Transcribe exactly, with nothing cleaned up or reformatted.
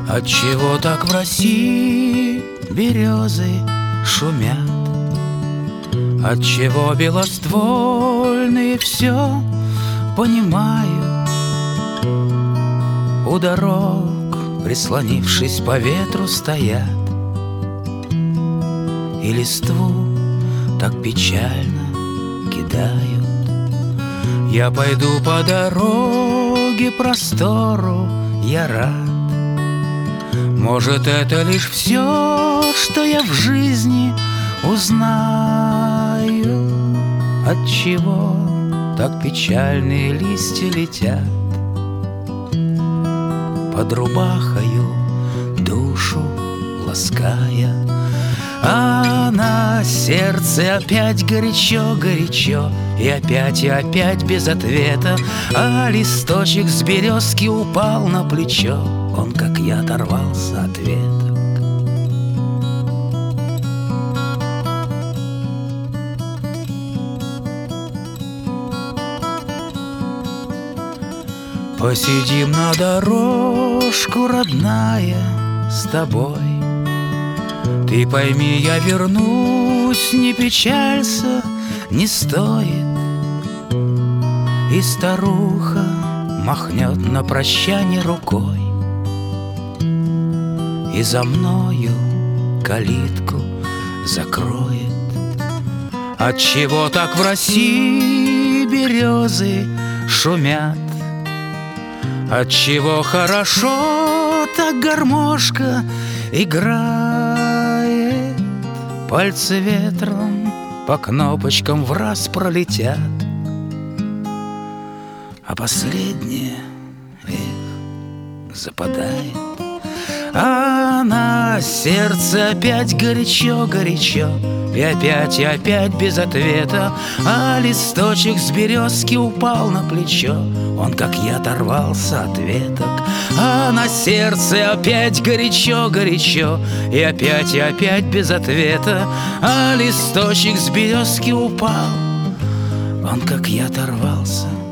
Отчего так в России березы шумят? Отчего белоствольные все понимают? У дорог, прислонившись по ветру, стоят и листву так печально кидают. Я пойду по дороге простору, я рад. Может, это лишь все, что я в жизни узнаю. Отчего так печальные листья летят под рубахою, душу лаская, а на сердце опять горячо-горячо, и опять, и опять без ответа. А листочек с березки упал на плечо, он, как я, оторвался от веток. Посидим на дорожку, родная, с тобой. Ты пойми, я вернусь, не печалься, не стоит. И старуха махнет на прощание рукой, и за мною калитку закроет. Отчего так в России березы шумят? Отчего хорошо так гармошка играет? Пальцы ветром по кнопочкам враз пролетят, а последнее, эх, западает. А на сердце опять горячо-горячо, и опять, и опять без ответа. А листочек с березки упал на плечо, он, как я, оторвался от веток. А на сердце опять горячо-горячо, и опять, и опять без ответа. А листочек с березки упал, он, как я, оторвался